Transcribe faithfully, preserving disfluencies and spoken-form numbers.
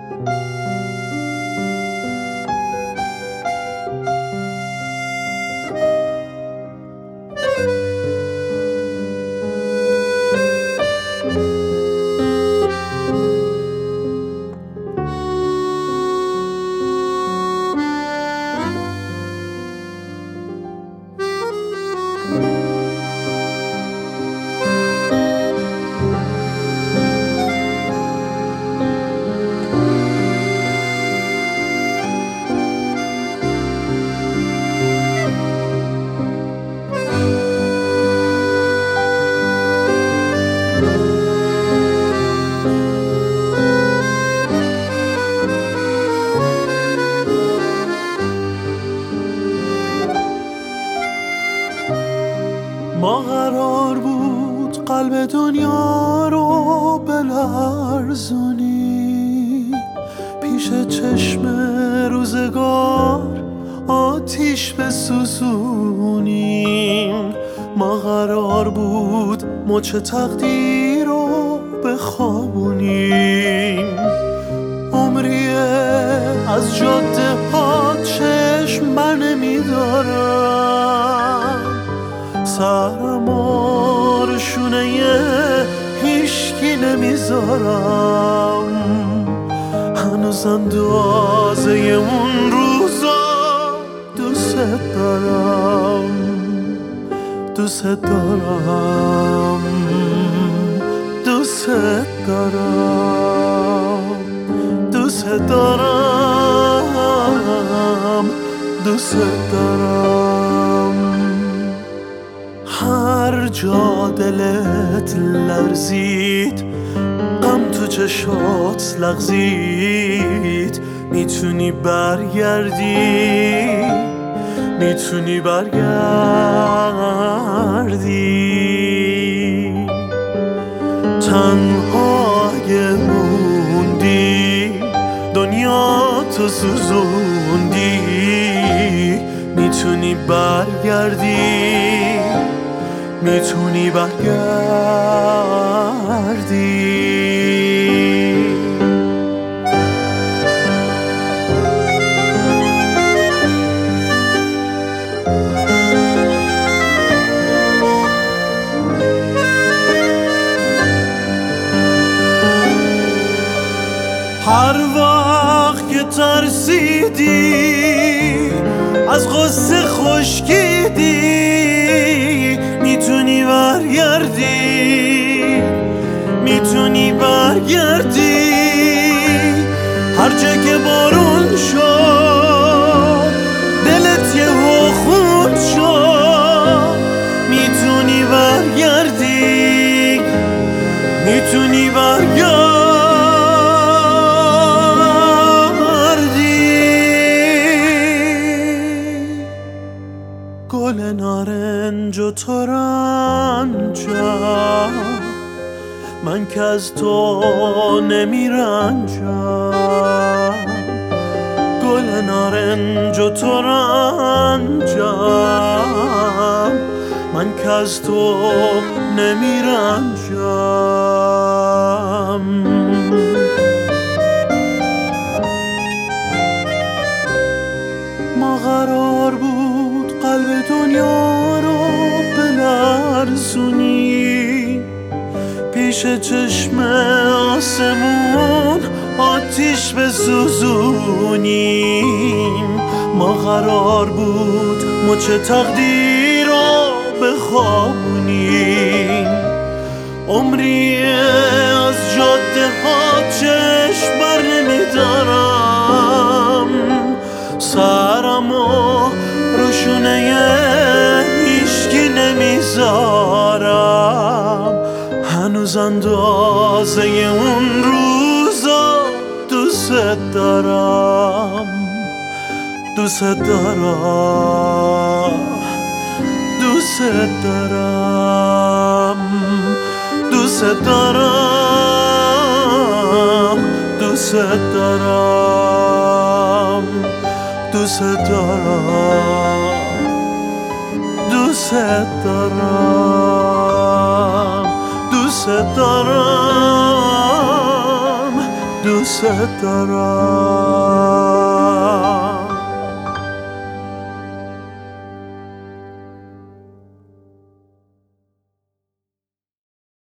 ما قرار بود قلب دنیا رو بلرزونی، پیش چشم روزگار آتیش بسوزونیم. ما قرار بود مچ تقدیر رو بخوابونیم. عمریه از جاده ها چشم بر نمیدارم، سرم و رشونه هیشکی نمیذارم. هنوز اندازه اون روزا دوست دارم، دوست دارم، دوست دارم، دوست دارم، دوست دارم. هر جا دلت لرزید، غم تو چشات لغزید، میتونی برگردی، میتونی برگردی. تنها اگه موندی دنیا تو سوزوندی، میتونی برگردی، میتونی برگردی. هر وقت که ترسیدی از غصه خشکیدی، میتونی برگردی، میتونی برگردی. هر جا که بارون شد دلت یهو خون شد، میتونی برگردی، میتونی برگردی. گل نارنج و ترنجم، من که از تو نمیرنجم. گل نارنج و ترنجم، من که از تو نمیرنجم. ما قرار بود قلب دنیا رو بلرزونی، پیش چشم آسمون آتیش بسوزونیم. ما قرار بود مچ تقدیر رو بخوابونیم. عمریه از جاده ها چشم بر نمیدارم، سرم و روشونه هیشکی نمیذارم. هنوز اندازه اون روزا دوست دارم، دوست دارم، دوست دارم، دوست دارم، دوست دارم، دوست دارم، دوست دارم، دوست دارم، دوست دوست دارم.